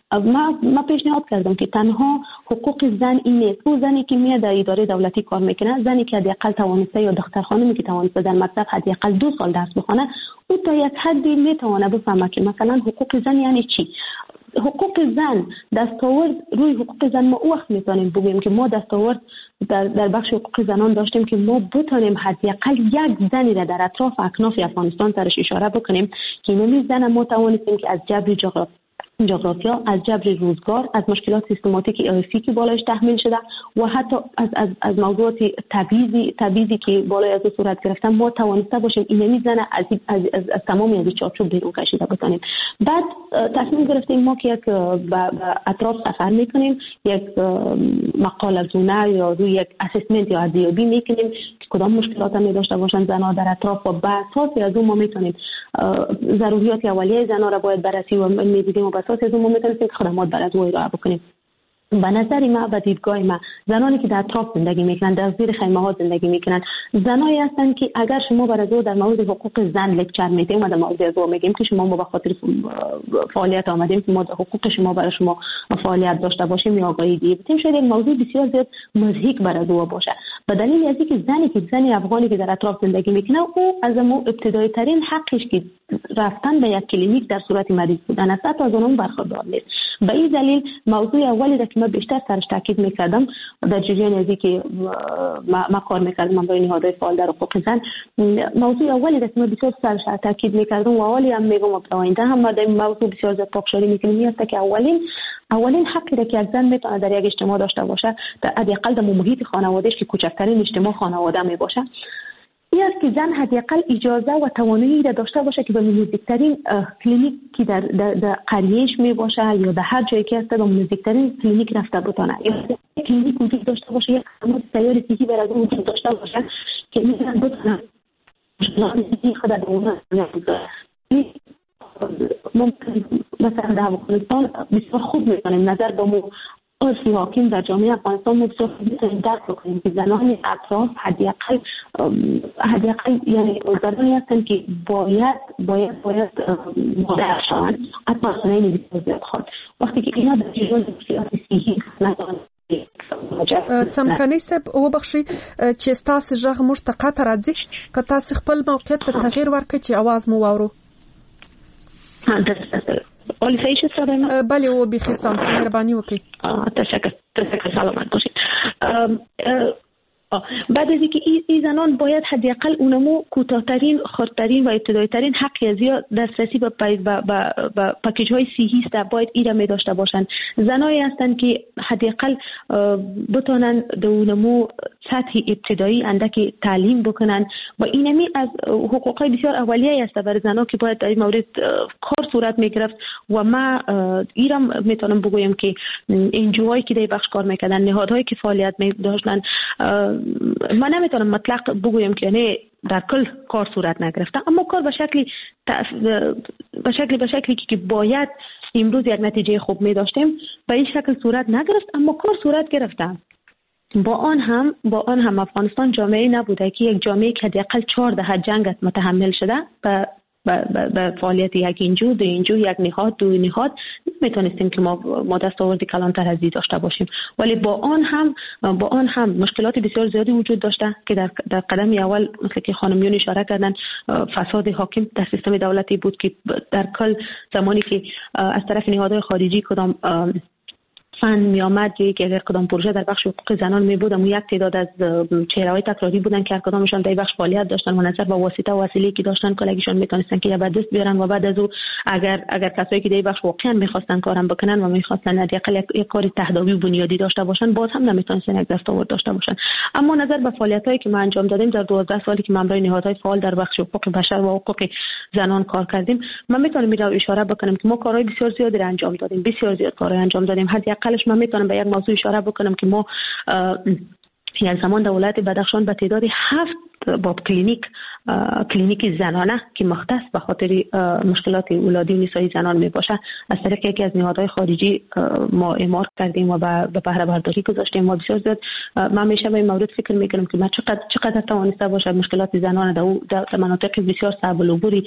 ما پیشنهاد کردم که تنها حقوق زن این نیست. او زنی که میاد در اداره دولتی کار میکنه، زنی که حداقل توانسته یا دختر خانمی که توانسته در مکتب حداقل 2 سال درس بخونه، او تا یک حدی میتونه بفهمه که مثلا حقوق زن یعنی چی. حقوق زن، دستاورد روی حقوق زن ما او وقت میتونیم بگیم که ما دستاورد در بخش حقوق زنان داشتیم که ما بتونیم حداقل یک زنی را در اطراف اکناف افغانستان سرش اشاره بکنیم که این زن ما توانستیم که از جبر جغرافیا، از جبر روزگار، از مشکلات سیستماتیک ارثی که بالایش تحمیل شده و حتی از موضوعات تبعیضی که بالای از صورت گرفتن ما توانسته باشیم این زن از تمام از چارچوب بیرون کشیده بتونیم. بعد تصمیم گرفتیم ما که یک به اطراف سفر میکنیم، یک مقاله زونه یا روی یک اسسمنت یا ارزیابی میکنیم که کدام مشکلات می داشته باشن زنها در اطراف و به اساس از اون ما میتونیم ضروریات اولیه زنها را باید بررسی و میدیدیم و به اساس از اون ما میتونیم که خدمات برای او ارائه بکنیم. به نظر ما و دیدگاه ما زنانی که در اطراف زندگی میکنن، در زیر خیمه ها زندگی میکنن، زنایی هستند که اگر شما برای او در مورد حقوق زن لکچر میدیم و در مورد از او میگیم که شما ما به خاطر فعالیت آمدیم که ما حقوق شما برای شما فعالیت داشته باشیم یا آگاهی دیدیم، شاید یک موضوع بسیار زیاد مضحک برای او باشه. به دلیل از اینکه زنی افغانی که در اطراف زندگی میکنه او از ابتدایی ترین حقش که رفتن به یک کلینیک در صورت مریض بودن است تا از اون برخوردار نیست. به این دلیل موضوع اولی را که من بیشتر سرش تاکید میکردم در جریان ازی که ما کار میکردم من با نهادهای فعال در حقوق زن، موضوع اولی را که من بسیار سرش تاکید میکردم و اولی هم میگم و آینده هم ما در موضوع بسیار زیاد پافشاری میکنیم است که اولین حقی را که یک زن میتونه در یک اجتماع داشته باشه، در حداقل در محیط خانواده‌اش که کوچکترین اجتماع خانواده می باشه، این است که زن حداقل اجازه و توانایی را داشته باشه که به نزدیکترین کلینیک که در قریه‌اش می باشه یا در هر جایی که هست به نزدیکترین کلینیک رفته بتونه، یا کلینیک وجود داشته باشه، یک خدمات سیار صحی برای اون وجود داشته باشه که میتونن بتونن خود در اون ممکن مثلا در افغانستان بسیار خوب میکنیم نظر به مو عرفی حاکم در جامعه افغانستان ما بسیار خوب درک بکنیم که زنان اطراف حداقل یعنی زنانی هستند که باید مادر شوند حتی سنین بسیار زیاد خواهد وقتی که اینا در جریان سیاسی صحی ندارند. څمکني صاحب وبخښي چې ستاسو ژغ موږ ته قطع راځي که تاسو خپل موقعیت ته تغییر ورکړئ چې اواز مو واورو. آلی صحیح شد صدای من؟ بله و بخیر سلام مهربانی وکړئ. تشکر سلامت باشید. بعد از اینکه این زنان باید حداقل اونمو کوتاه‌ترین، خردترین و ابتدایی‌ترین حق ازیا دسترسی به پکیج‌های صحی است، باید ایرا می داشته باشند. زنایی هستند که حداقل بتونن در اونمو سطح ابتدایی اندکی تعلیم بکنن و اینمی از حقوقای بسیار اولیه است برای زنان که باید در این مورد کار صورت میگرفت و ما ایرا میتونم بگویم که انجوهایی که در بخش کار میکردن، نهادهایی که فعالیت می‌داشتن، من نمیتونم مطلق بگویم که نه در کل کار صورت نگرفته، اما کار به شکلی که باید امروز یک نتیجه خوب می داشتیم به این شکل صورت نگرفت، اما کار صورت گرفته. با آن هم افغانستان جامعه نبوده که یک جامعه که حداقل 14 جنگ متحمل شده به فعالیت یک انجو، دو انجو، یک نهاد، دو نهاد میتونستیم که ما دستاورد کلانتر از داشته باشیم، ولی با آن هم مشکلات بسیار زیادی وجود داشته که در قدم اول مثل که خانمیون اشاره کردن فساد حاکم در سیستم دولتی بود که در کل زمانی که از طرف نهادهای خارجی کدام فن می آمد که اگر کدام پروژه در بخش حقوق زنان می بود، اما یک تعداد از چهره‌های تکراری بودن که هر کدامشان در بخش فعالیت داشتن و نظر به واسطه و وسیله‌ای که داشتن کلگیشون میتونستن که به دست بیارن و بعد از او اگر کسایی که در بخش واقعا میخواستن کارم بکنن و میخواستن حداقل یک کار تهداوی و بنیادی داشته باشن، باز هم نمیتونستن یک دستاورد داشته باشن. اما نظر به فعالیتایی که ما انجام دادیم در 12 سالی که من برای نهادهای فعال در بخش حقوق بشر و حقوق زنان کار کردیم، من میتونم اشاره بکنم که ما کارهای بسیار زیادی انجام دادیم، بسیار زیاد کارهای انجام دادیم. حداقلش من میتونم به یک موضوع اشاره بکنم که ما یک زمان در ولایت بدخشان به تعداد 7 باب کلینیک زنانه که مختص به خاطر مشکلات ولادی و نسایی زنان می باشه از طریق یکی از نهادهای خارجی ما اعمار کردیم و به بهره برداری گذاشتیم و بسیار زیاد من همیشه به این مورد فکر میکنم که ما چقدر توانسته باشه مشکلات زنان در مناطق بسیار صعب العبوری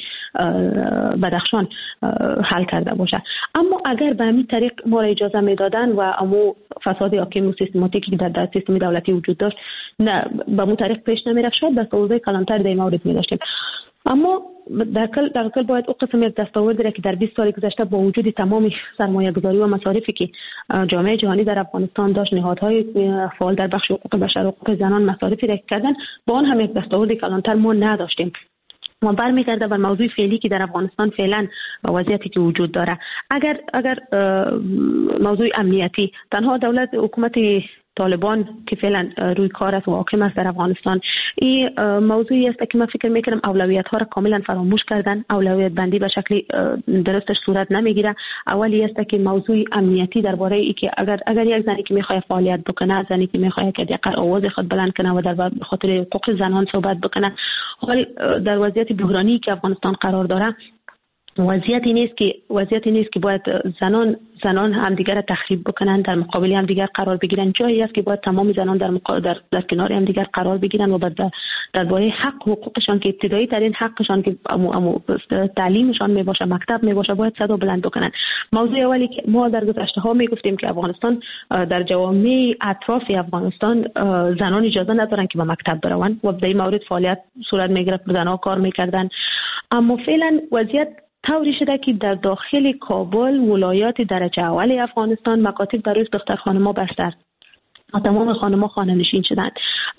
بدخشان حل کرده باشه. اما اگر به همین طریق ما را اجازه میدادن و امو فساد حاکم و سیستماتیکی که در سیستم دولتی وجود داشت نه به مو طریق پیش نمیرفت، شاید دستاوردهای کلانتر در این مورد می داشتیم. اما در کل باید او قسم یک دستاورد را که در 20 سال گذشته با وجود تمام سرمایه گذاری و مصارفی که جامعه جهانی در افغانستان داشت، نهادهای فعال در بخش حقوق بشر و حقوق زنان مصارفی را کردن، با آن هم یک دستاورد کلانتر ما نداشتیم. ما برمیگرده بر موضوع فعلی که در افغانستان فعلا وضعیتی که وجود داره. اگر موضوع امنیتی، تنها دولت حکومت طالبان که فعلا روی کار است و حاکم است در افغانستان، این موضوعی است که من فکر میکنم اولویت ها را کاملا فراموش کردن. اولویت بندی به شکل درستش صورت نمیگیره. اولی است که موضوع امنیتی درباره ای که اگر یک زنی که میخواد فعالیت بکنه، زنی که میخواد که دقیقاً آواز خود بلند کنه و در خاطر حقوق زنان صحبت بکنه، حال در وضعیت بحرانی که افغانستان قرار داره، وضعیتی نیست که باید زنان همدیگر را تخریب بکنن، در مقابل همدیگر قرار بگیرن. جایی است که باید تمام زنان در کنار همدیگر قرار بگیرن و درباره حق حقوقشان که ابتدایی ترین حقشان که تعلیمشان می باشه، مکتب می باشه، باید صدا بلند بکنن. موضوع اولی که ما در گذشته ها می گفتیم که افغانستان در جوامع اطراف افغانستان زنان اجازه ندارن که به مکتب بروند و در این مورد فعالیت صورت می گرفت، زنان کار میکردن. اما فعلا وضعیت طوری شده که در داخل کابل ولایات درجه اول افغانستان مکاتب برای دختر خانم‌ها بسته است. تمام خانم‌ها خانه‌نشین شدند.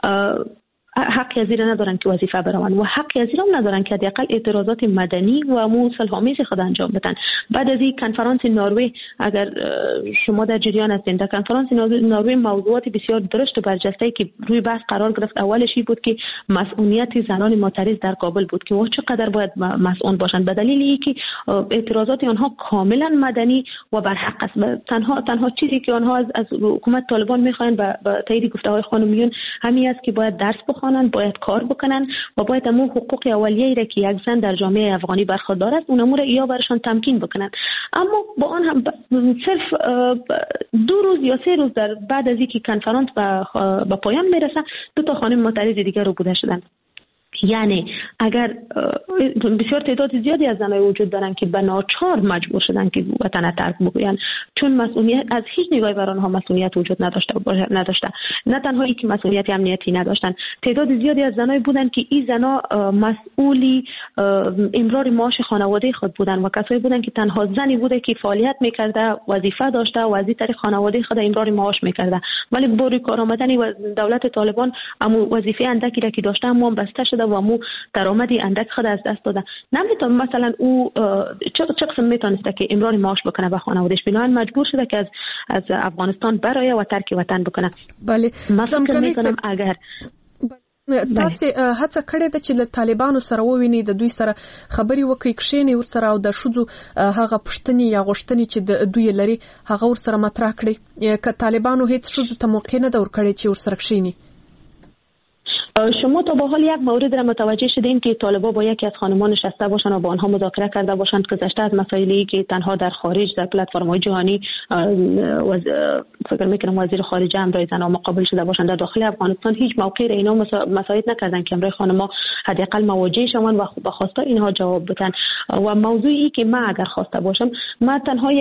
حقی از این ندارن که وظیفه بروند و حقی از این هم ندارن که حداقل اعتراضات مدنی و صلح‌آمیز خود انجام بدن. بعد از این کنفرانس نروژ، اگر شما در جریان هستین، در کنفرانس نروژ موضوعات بسیار درشت و برجسته که روی بحث قرار گرفت، اولش این بود که مسئولیت زنان معترض در کابل بود که چقدر باید مسئول باشند، به دلیل اینکه اعتراضات آنها کاملا مدنی و بر حق است. تنها چیزی که آنها از حکومت طالبان می‌خواهند به تایید گفته‌های خانمیون همین است که باید درس باید کار بکنن و باید امو حقوق اولیه‌ای را که یک زن در جامعه افغانی برخوردار است اون امور یا برشان تمکین بکنن. اما با آن هم صرف 2 روز یا 3 روز بعد از اینکه کنفرانس به پایان میرسه، 2 تا خانم معترض دیگر رو بوده شدند. یعنی اگر بسیار تعداد زیادی از زنان وجود دارن که به ناچار مجبور شدن که وطن ترک بکنن، چون مسئولیت از هیچ نگاهی بر آنها مسئولیت وجود نداشته. نه تنها اینکه مسئولیت امنیتی نداشتن، تعداد زیادی از زنان بودن که این زنا مسئولی امرار معاش خانواده خود بودن و کسایی بودن که تنها زنی بوده که فعالیت میکرده، وظیفه داشته و از این طریق خانواده خود امرار معاش میکرده. ولی با کار آمدن و دولت طالبان امو وظیفه اندکی را که داشته اما بسته شده و امو درآمدی اندک خود از دست داده. نمیتونه مثلا او چه قسم میتونسته که امرار معاش بکنه به خانوادهش، بنابراین مجبور شده که از افغانستان برای و ترک وطن بکنه. بله مثلا میکنم اگر تاسو هڅه کړې ده چې له طالبانو سره وویني، د دوی سره خبري وکړي، کښېني ورسره او د شذو هغه پښتني یا غوښتنې چې د دوی لري هغه ورسره مطرح کړي. که طالبانو هیڅ شذو ته موقع نه ده ورکړې چې ورسره کښېني. شما تا به حال یک مورد را متوجه شدین که طالبان با یکی از خانمان نشسته باشند و با آنها مذاکره کرده باشند که گذشته از مسائلی که تنها در خارج در پلتفرم‌های جهانی فکر می‌کنم وزیر خارجه امرای زنان مقابل شده باشند، در داخل افغانستان هیچ موقعی را اینا مساعد نکردن که امرای خانم‌ها حداقل مواجه شوند و به خواسته اینها جواب بدن. و موضوعی که من اگر خواسته باشم، من تنها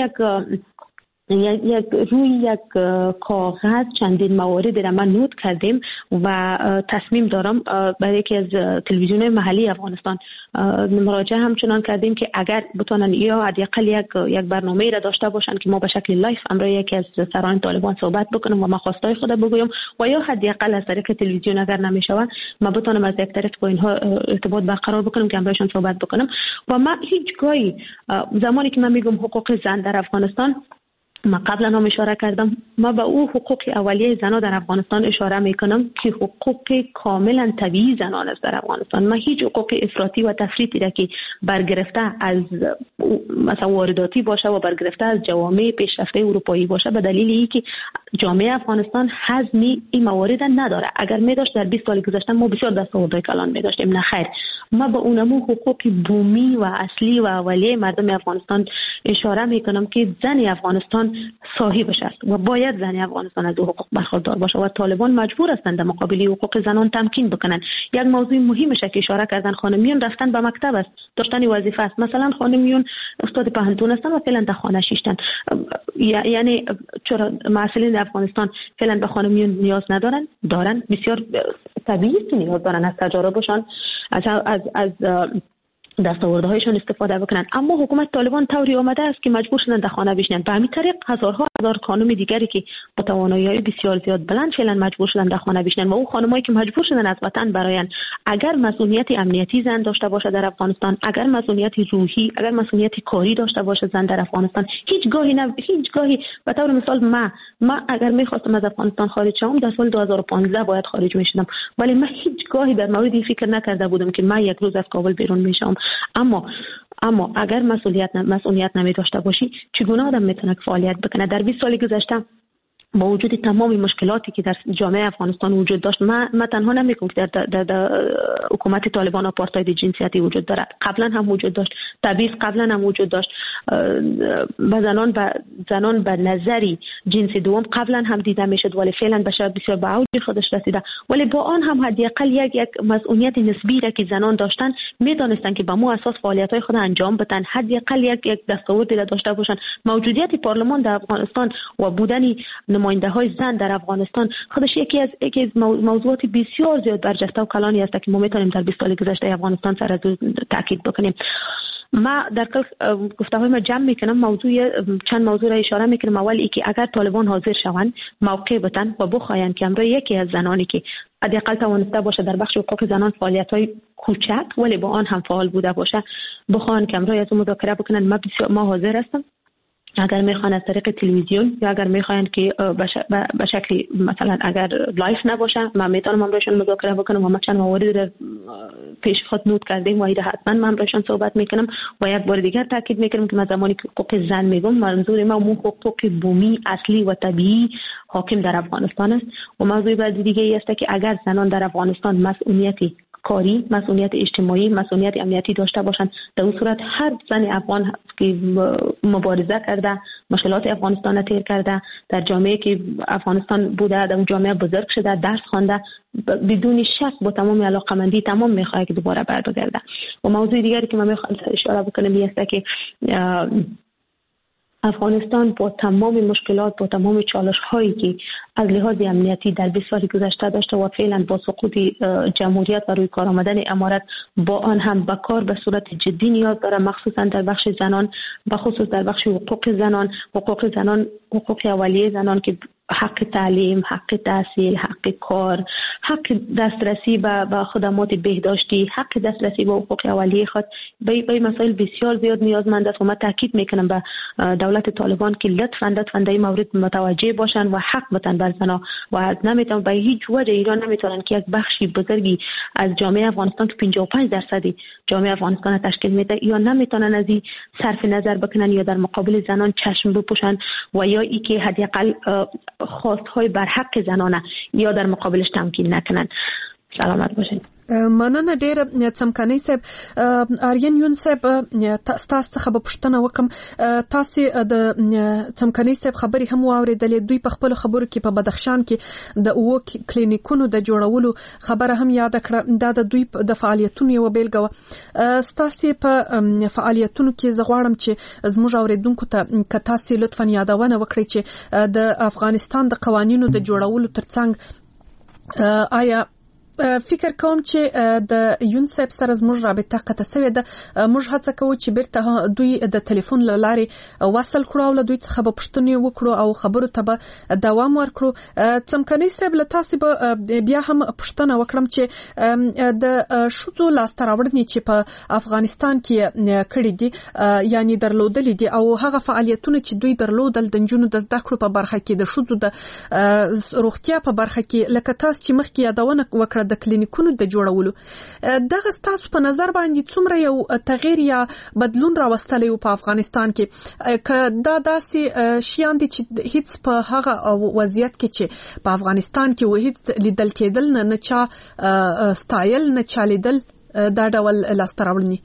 روی یک کاغذ چندین موارد را من نوت کردیم و تصمیم دارم برای یکی از تلویزیون محلی افغانستان مراجعه همچنان کردیم که اگر بتونن یا حداقل یک برنامه را داشته باشن که ما به شکل لایف امروز یکی از سران طالبان صحبت بکنم و من خواستای خود بگویم، و یا حداقل از طریق تلویزیون اگر نمیشود ما بتونم از یک طریق با اینها ارتباط برقرار بکنم که امروزشون صحبت بکنم. و من هیچگاهی زمانی که من میگم حقوق زن در افغانستان، ما قبلا هم اشاره کردم، ما به او حقوق اولیه زنان در افغانستان اشاره میکنم که حقوق کاملا طبیعی زنان است در افغانستان. ما هیچ حقوق افراطی و تفریطی را که برگرفته از مثلا وارداتی باشه و برگرفته از جوامع پیشرفته اروپایی باشه به دلیل اینکه جامعه افغانستان حزم این موارد نداره. اگر می داشت در 20 سال گذشته ما بسیار دستاوردهای کلان می داشتیم. نه خیر، ما به اونمو حقوق بومی و اصلی و اولیه مردم افغانستان اشاره میکنم که زن افغانستان صاحبش است و باید زن افغانستان از حقوق برخوردار باشه و طالبان مجبور هستند در مقابل حقوق زنان تمکین بکنن. یک موضوع مهمش که اشاره کردن، خانمیون رفتن به مکتب است، داشتن وظیفه است. مثلا خانمیون استاد پهلوان هستن و فعلا در خانه شیشتن، یعنی چرا مسئولین افغانستان فعلا به خانمیون نیاز ندارن؟ دارن، بسیار طبیعی است نیاز دارن از تجاربشان، از دستاوردهایشان استفاده بکنن. اما حکومت طالبان طوری آمده است که مجبور شدن در خانه بشینن. به همین طریق هزارها خانم دیگری که با توانایی‌های بسیار زیاد بلند فعلا مجبور شدن در خانه بشینن و اون خانمایی که مجبور شدن از وطن براین، اگر مسئولیت امنیتی زن داشته باشه در افغانستان، اگر مسئولیت روحی، اگر مسئولیت کاری داشته باشه زن در افغانستان، هیچگاهی به طور مثال من اگر می‌خواستم از افغانستان خارج شوم در سال 2015 باید خارج می‌شدم، ولی من هیچگاهی در مورد این فکر نکرده بودم که من یک روز از کابل بیرون میشم. اما اگر مسئولیت نمی داشته باشی چگونه آدم میتونه فعالیت بکنه؟ در 20 سال گذشته با وجود تمام مشکلاتی که در جامعه افغانستان وجود داشت، من تنها نمیگم که در حکومت طالبان آپارتاید جنسیتی وجود دارد، قبلا هم وجود داشت، تبعیض قبلا هم وجود داشت، زنان به نظری جنس دوم قبلا هم دیده میشد ولی فعلا بسیار به اوج خودش رسیده. ولی با آن هم حداقل یک مسئولیت نسبی را که زنان داشتن میدانستن که به مو اساس فعالیت‌های خود انجام بدن، حداقل یک دستاوردی را داشته باشن. موجودیت پارلمان در افغانستان و بودن نماینده های زن در افغانستان خودش یکی از موضوعات بسیار زیاد برجسته و کلانی است که ما میتونیم در 20 سال گذشته افغانستان سر از تاکید بکنیم. ما در کل گفته‌های ما جمع میکنم، چند موضوع را اشاره میکنم. اول اینکه اگر طالبان حاضر شوند موقع بدن و بخواین که امروز یکی از زنانی که حداقل توانسته باشه در بخش حقوق زنان فعالیت‌های کوچک ولی با آن هم فعال بوده باشه بخوان که امروز از مذاکره بکنن، ما حاضر هستم. اگر میخوان از طریق تلویزیون یا اگر میخوان که به شکل مثلا اگر لایف نباشه، من میتونم امروزشون مذاکره بکنم و ما چند موارد پیش خود نوت کردیم و ایده حتما من امروزشون صحبت میکنم. و یک بار دیگر تاکید میکنم که من زمانی که حقوق زن میگم منظور ما حقوق بومی اصلی و طبیعی حاکم در افغانستان است. و موضوع بعدی دیگه ای است که اگر زنان در افغانستان مسئولیتی کاری، مسئولیت اجتماعی، مسئولیت امنیتی داشته باشند، در اون صورت هر زن افغان که مبارزه کرده مشکلات افغانستان تیر کرده، در جامعه که افغانستان بوده، در جامعه بزرگ شده، درس خوانده، بدون شک با تمام علاقمندی تمام میخواد که دوباره برگرده. و موضوع دیگری که من میخوام اشاره بکنم این است که افغانستان با تمام مشکلات، با تمام چالش هایی که از لحاظ امنیتی در 20 سال گذشته داشته و فعلا با سقوط جمهوریت و روی کار آمدن امارت با آن هم به کار به صورت جدی نیاز داره، مخصوصا در بخش زنان، به خصوص در بخش حقوق زنان، حقوق اولیه زنان که حق تعلیم، حق تحصیل، حق کار، حق دسترسی به خدمات بهداشتی، حق دسترسی به حقوق اولیه خود، به مسائل بسیار زیاد نیازمند است و من تاکید میکنم به دولت طالبان که لطفاً در این مورد متوجه باشن و حق بتن بر زنا و نمیتونن به هیچ وجه ایران نمیتونن که یک بخشی بزرگی از جامعه افغانستان که 55% جامعه افغانستان تشکیل میده یا نمیتونن از این صرف نظر بکنن یا در مقابل زنان چشم بپوشن و یا ای که حداقل خواستهای بر حق زنانه یا در مقابلش تمکین نکنن. سلامت باشین. مننه ډیره څمکنۍ صاحب. آریان یون صاحب تاسو څخه به پوښتنه وکم، تاسو د څمکنۍ صاحب خبرې هم واوریدلې، دوی په خپل خبرو کې په بدخشان کې د اوو کلینیکونو د جوړولو خبره هم یاد کړه، دا د دوی د فعالیتونو یو بیلګه و. تاسو په فعالیتونو کې زغواړم چې زموږ اوریدونکو ته که تاسو لطفاً یادونه وکړئ چې د افغانستان د قوانینو د جوړولو ترڅنګ آیا فکر کوم چې د یونسف سره زموږ رابطه قطع شوې ده، موږ هڅه کوو چې بیرته دوی د ټلیفون له لارې وصل کړو او له دوی څخه به پوښتنې وکړو او خبرو ته به دوام ورکړو. څمکنۍ صاحب له تاسو به بیا هم پوښتنه وکړم چې د ښځو لاسته راوړنې چې په افغانستان کې کړې دي یعنی درلودلې دي او هغه فعالیتونه چې دوی درلودل د نجونو د زده کړو په برخه کې، د ښځو د روغتیا په برخه کې، لکه تاسو چې مخکې یادونه وکړه د کلینیکونو د جوړولو، دغه تاسو په نظر باندې څومره یو تغییر یا بدلون راوستلی په افغانستان کې؟ که دا داسې شیان دي چې هیڅ په هغه وضعیت کې چې په افغانستان کې و هیڅ لیدل کېدل نه چا ستایل نه چا لیدل دا ډول لاسته راوړنې؟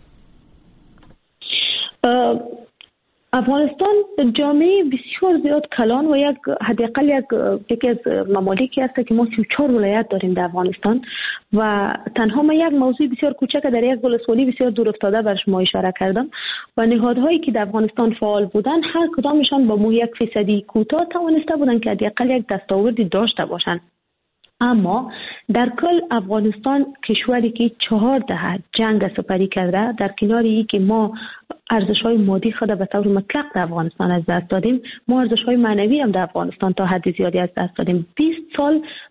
افغانستان جامعه بسیار زیاد کلان و حداقل یکی از ممالکی است که ما 34 ولایت داریم در افغانستان و تنها ما یک موضوع بسیار کوچک در یک ولسوالی بسیار دور افتاده بر شما اشاره کردم و نهادهایی که در افغانستان فعال بودن هر کدامشان با مو 1% کوتاه توانسته بودن که حداقل یک دستاوردی داشته باشند. اما در کل افغانستان کشوری که 4 دهه جنگ سپری کرده، در کنار ای که ما ارزش‌های مادی خود به طور مطلق در افغانستان از دست دادیم، ما ارزش‌های معنوی هم در افغانستان تا حد زیادی از دست دادیم. 20 سال